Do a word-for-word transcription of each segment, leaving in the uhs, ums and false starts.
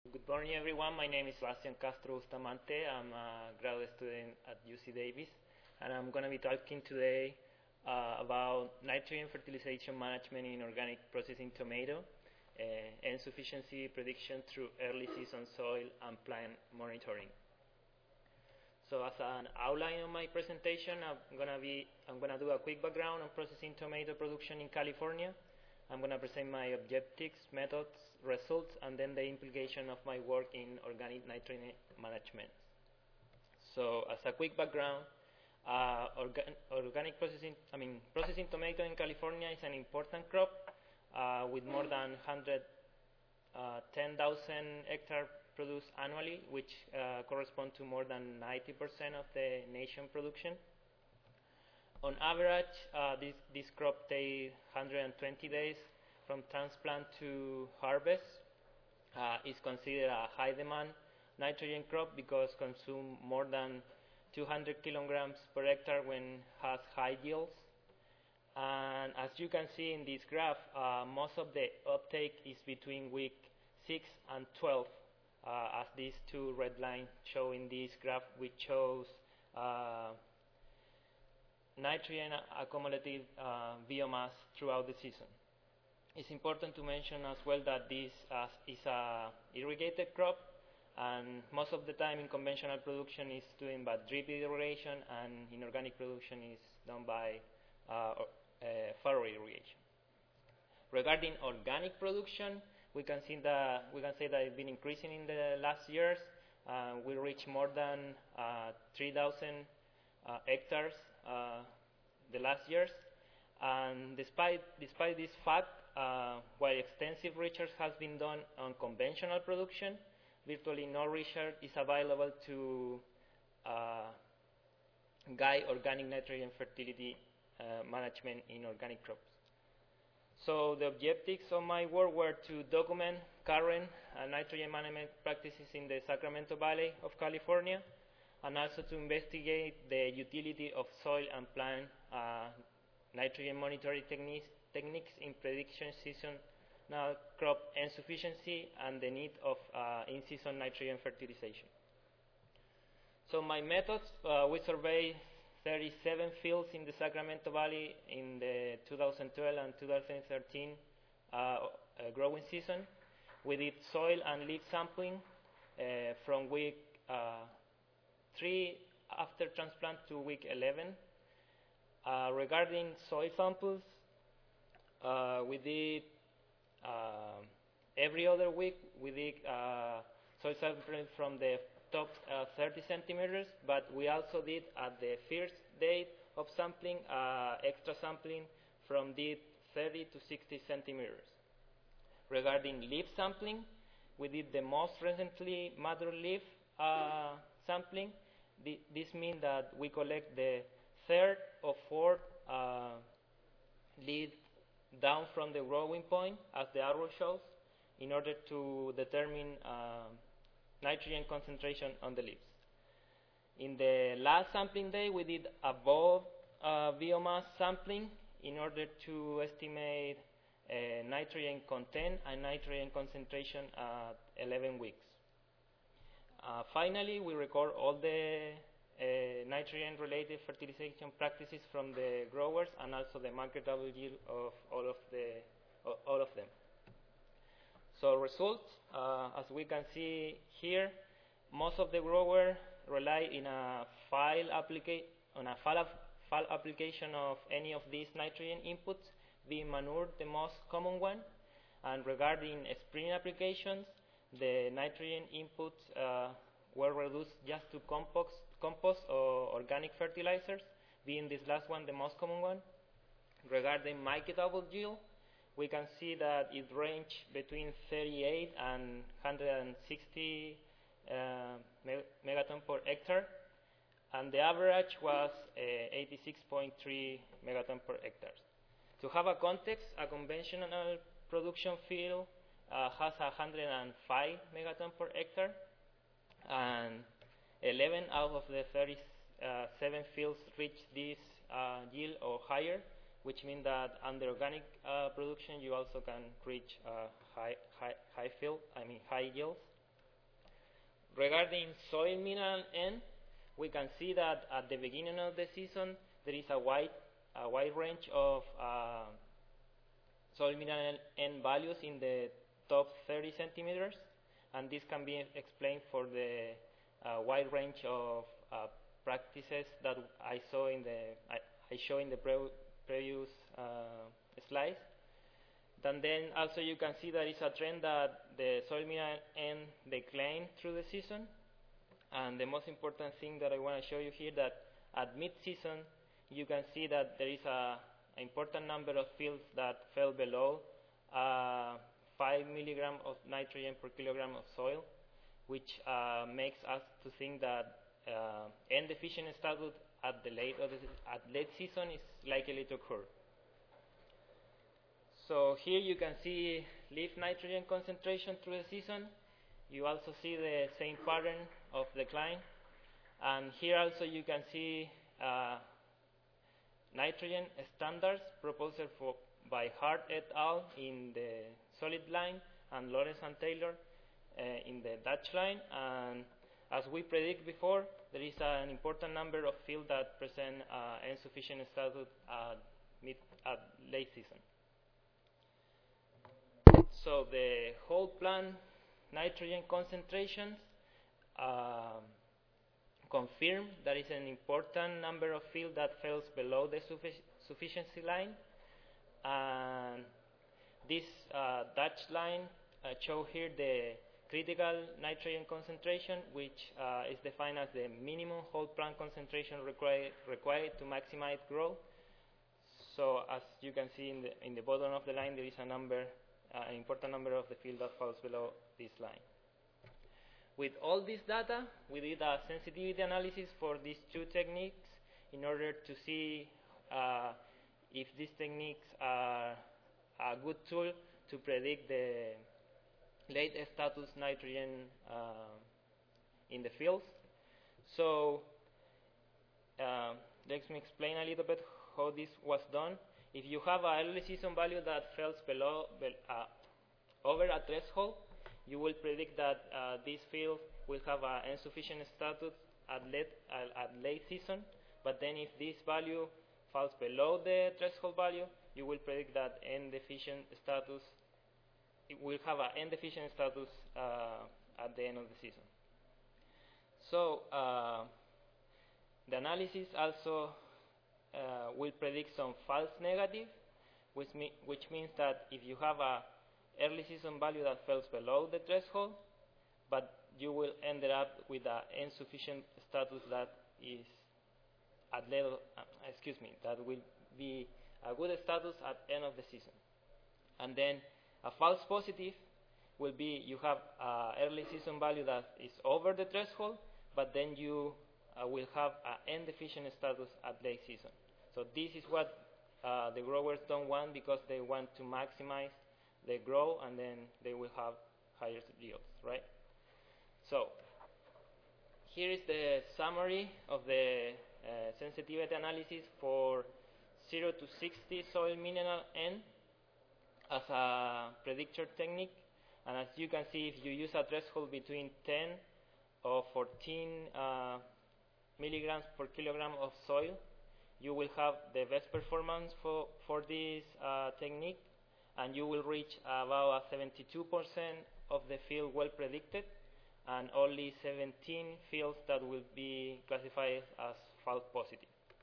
Good morning, everyone. My name is Sebastian Castro Bustamante. I'm a graduate student at U C Davis, and I'm going to be talking today uh, about nitrogen fertilization management in organic processing tomato, uh, insufficiency prediction through early season soil and plant monitoring. So, as an outline of my presentation, I'm going to be I'm going to do a quick background on processing tomato production in California. I'm going to present my objectives, methods, results, and then the implication of my work in organic nitrogen management. So, as a quick background, uh, orga organic processing, I mean, processing tomato in California is an important crop uh, with more than one hundred ten thousand hectares produced annually, which uh, correspond to more than ninety percent of the nation production. On average, uh, this, this crop takes one hundred twenty days from transplant to harvest. Uh, it's considered a high demand nitrogen crop because consumes more than two hundred kilograms per hectare when has high yields. And as you can see in this graph, uh, most of the uptake is between week six and twelve, uh, as these two red lines show in this graph, which shows uh, nitrogen accumulative uh, biomass throughout the season. It's important to mention as well that this uh, is a irrigated crop, and most of the time in conventional production is doing by drip irrigation, and in organic production is done by uh, uh, furrow irrigation. Regarding organic production, we can see that we can say that it's been increasing in the last years. Uh, we reached more than uh, three thousand uh, hectares uh, the last years, and despite despite this fact, uh, while extensive research has been done on conventional production, virtually no research is available to uh, guide organic nitrogen fertility uh, management in organic crops. So the objectives of my work were to document current uh, nitrogen management practices in the Sacramento Valley of California, and also to investigate the utility of soil and plant uh, nitrogen monitoring techniques, techniques in prediction seasonal crop insufficiency and the need of uh, in-season nitrogen fertilization. So my methods, uh, we surveyed thirty-seven fields in the Sacramento Valley in the two thousand twelve and two thousand thirteen uh, uh, growing season. We did soil and leaf sampling uh, from week uh, three after transplant to week eleven. Uh, regarding soil samples, uh, we did uh, every other week we did uh, soil sampling from the top uh, thirty centimeters, but we also did at the first day of sampling uh, extra sampling from the thirty to sixty centimeters. Regarding leaf sampling, we did the most recently matured leaf uh, sampling. The, this means that we collect the third or fourth uh, leaf down from the growing point, as the arrow shows, in order to determine uh, nitrogen concentration on the leaves. In the last sampling day, we did above uh, biomass sampling in order to estimate uh, nitrogen content and nitrogen concentration at eleven weeks. Uh, finally, we record all the uh, nitrogen-related fertilization practices from the growers and also the marketable yield of all of the uh, all of them. So results, uh, as we can see here, most of the growers rely in a file applica on a file, file application of any of these nitrogen inputs, being manure the most common one. And regarding spring applications, the nitrogen inputs uh, were reduced just to compost, compost or organic fertilizers, being this last one the most common one. Regarding marketable yield, we can see that it ranged between thirty-eight and one hundred sixty uh, meg megaton per hectare, and the average was uh, eighty-six point three megaton per hectare. To have a context, a conventional production field uh, has one hundred five megaton per hectare, and eleven out of the thirty-seven fields reach this uh, yield or higher, which means that under organic uh, production you also can reach uh, high, high, high field, I mean high yields. regarding soil mineral N, we can see that at the beginning of the season there is a wide, a wide range of uh, soil mineral N values in the top thirty centimeters, and this can be explained for the uh, wide range of uh, practices that I saw in the I, I show in the pre previous uh, slides. And then also you can see there is a trend that the soil mineral N decline through the season. And the most important thing that I want to show you here that at mid-season you can see that there is a an important number of fields that fell below uh, five milligram of nitrogen per kilogram of soil, which uh, makes us to think that uh, N deficient status at the late of the, at late season is likely to occur. So here you can see leaf nitrogen concentration through the season. You also see the same pattern of decline, and here also you can see uh, nitrogen standards proposed for by Hart et al. In the solid line and Lawrence and Taylor uh, in the Dutch line. And as we predict before, there is an important number of fields that present uh, insufficient status at, mid, at late season. So the whole plant nitrogen concentrations uh, confirm there is an important number of fields that falls below the suffic sufficiency line, and this uh, Dutch line uh, show here the critical nitrogen concentration, which uh, is defined as the minimum whole plant concentration required required to maximize growth. So as you can see in the in the bottom of the line, there is a number, uh, an important number of the field that falls below this line. With all this data, we did a sensitivity analysis for these two techniques in order to see uh, if these techniques are a good tool to predict the late status nitrogen uh, in the fields. So uh, let me explain a little bit how this was done. If you have an early season value that falls below, uh, over a threshold, you will predict that uh, this field will have an insufficient status at late, uh, at late season. But then if this value falls below the threshold value, you will predict that N deficient status, it will have an N deficient status uh, at the end of the season. So uh, the analysis also uh, will predict some false negative, which, me which means that if you have a early season value that falls below the threshold, but you will end up with an insufficient status that is at level, uh, excuse me, that will be a good status at end of the season. And then a false positive will be you have an early season value that is over the threshold, but then you uh, will have an N deficient status at late season. So this is what uh, the growers don't want, because they want to maximize the growth, and then they will have higher yields, right? So here is the summary of the uh, sensitivity analysis for zero to sixty soil mineral N as a predictor technique. And as you can see, if you use a threshold between ten or fourteen uh, milligrams per kilogram of soil, you will have the best performance for, for this uh, technique, and you will reach about seventy-two percent of the field well predicted, and only seventeen fields that will be classified as false positive.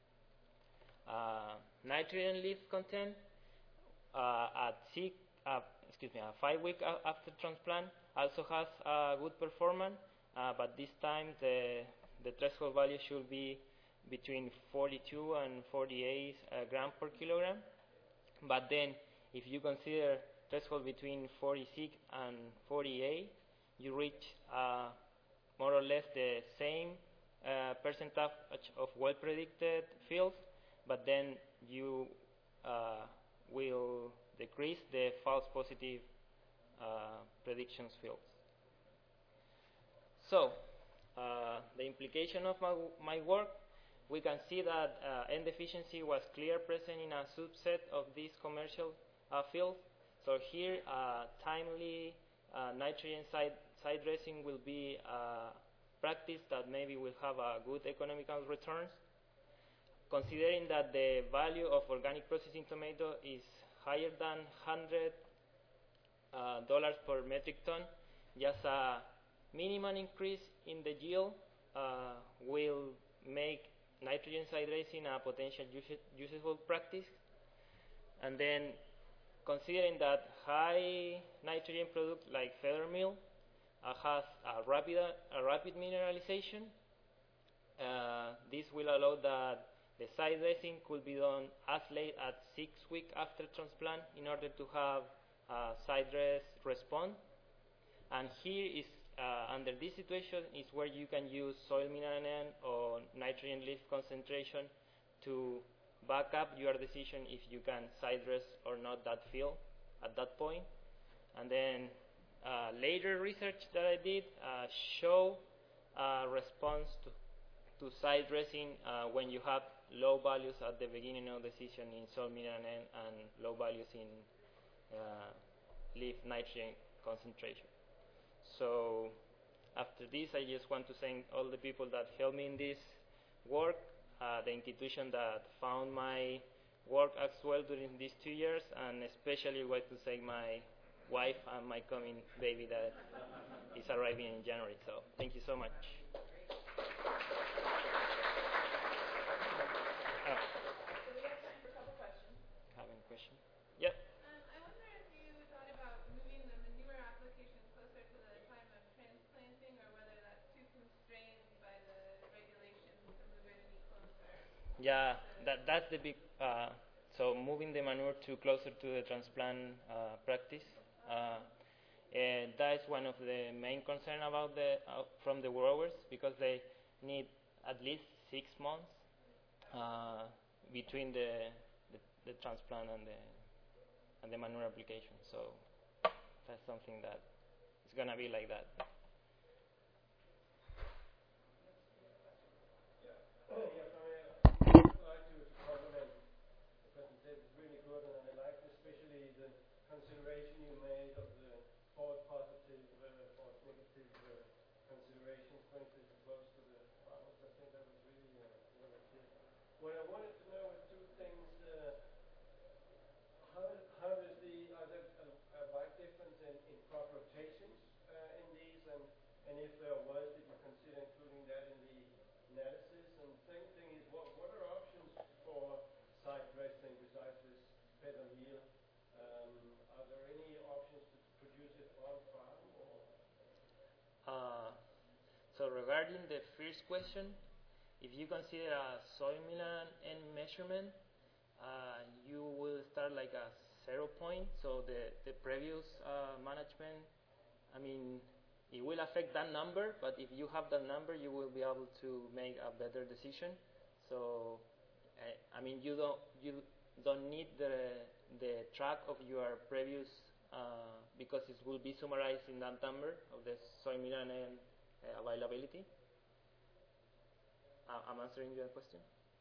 Uh, nitrogen leaf content uh, at six, uh, excuse me, uh, five weeks after transplant also has a good performance, uh, but this time the the threshold value should be between forty-two and forty-eight uh, grams per kilogram. But then, if you consider threshold between forty-six and forty-eight, you reach uh, more or less the same uh, percentage of well-predicted fields, but then you uh, will decrease the false positive uh, predictions fields. So, uh, the implication of my, my work, we can see that uh, N deficiency was clear present in a subset of these commercial uh, fields. So here, uh, timely uh, nitrogen side, side dressing will be a practice that maybe will have a good economical returns, considering that the value of organic processing tomato is higher than one hundred dollars uh, per metric ton. Just a minimum increase in the yield uh, will make nitrogen side dressing a potential useful practice. And then, considering that high nitrogen product like feather meal uh, has a rapid, a rapid mineralization, uh, this will allow that the side dressing could be done as late as six weeks after transplant in order to have a side dress response. And here is, uh, under this situation, is where you can use soil mineral N or nitrogen leaf concentration to back up your decision if you can side dress or not that field at that point. And then uh, later research that I did uh, show a response to, to side dressing uh, when you have low values at the beginning of decision in soil mineral N and low values in uh, leaf nitrogen concentration. So after this, I just want to thank all the people that helped me in this work, uh, the institution that found my work as well during these two years, and especially want to thank my wife and my coming baby that is arriving in January. So thank you so much. Uh, so we have time for a couple questions. Have any question? Yeah. Yeah, that that's the big. Uh, so moving the manure to closer to the transplant uh, practice, uh, and that is one of the main concern about the uh, from the growers, because they need at least six months uh, between the, the the transplant and the and the manure application. So that's something that is gonna be like that. Consideration you made of the false positive, uh, false negative uh, considerations, for instance, close to the farmers. I think that was really, uh, really clear. What I wanted to know was two things. Uh, how, how does the, are there a, a wide difference in, in crop rotations uh, in these? And, and if there was, did you consider including that in the analysis? And second thing is, what, what are options for side dressing besides this feather meal? Um, are there any options to produce it on farm? Or? Uh, so regarding the first question, if you consider a soil mineral N measurement, uh, you will start like a zero point. So the the previous uh, management, I mean, it will affect that number. But if you have that number, you will be able to make a better decision. So, I, I mean, you don't you don't need the the track of your previous, uh, because it will be summarized in that number of the soil mineral N uh, availability. Uh, I'm answering your question.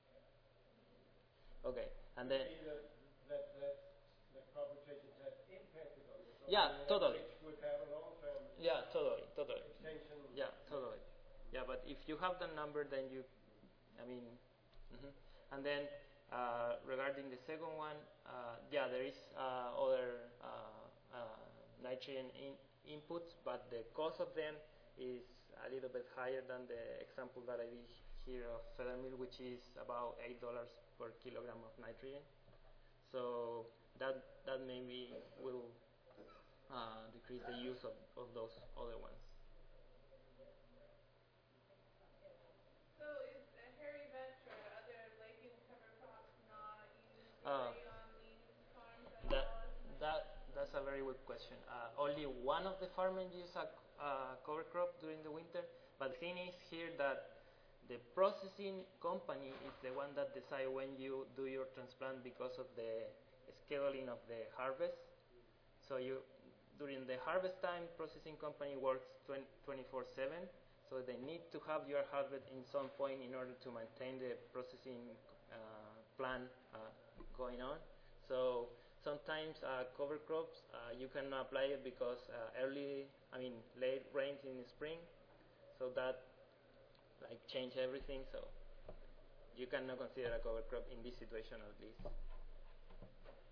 Okay, and then that, that, that the crop rotations have impacted on this. Yeah, totally. Which would have a long-term yeah, totally, totally. extension. Yeah, totally. Yeah, but if you have the number, then you, I mean, mm-hmm. And then uh, regarding the second one, uh, yeah, there is uh, other uh, uh, nitrogen in inputs, but the cost of them is a little bit higher than the example that I did here of feather meal, which is about eight dollars per kilogram of nitrogen. So that that maybe will uh, decrease the use of, of those other ones. So is uh, hairy vetch or other lichen cover crops not used Uh, on these farms at that all? that that's a very good question. Uh, only one of the farmers use a uh, cover crop during the winter, but the thing is here that the processing company is the one that decide when you do your transplant because of the scheduling of the harvest. So you during the harvest time, processing company works twenty-four seven. So they need to have your harvest in some point in order to maintain the processing uh, plan uh, going on. So sometimes uh, cover crops uh, you cannot apply it because uh, early, I mean late rains in the spring, so that like change everything. So you cannot consider a cover crop in this situation at least.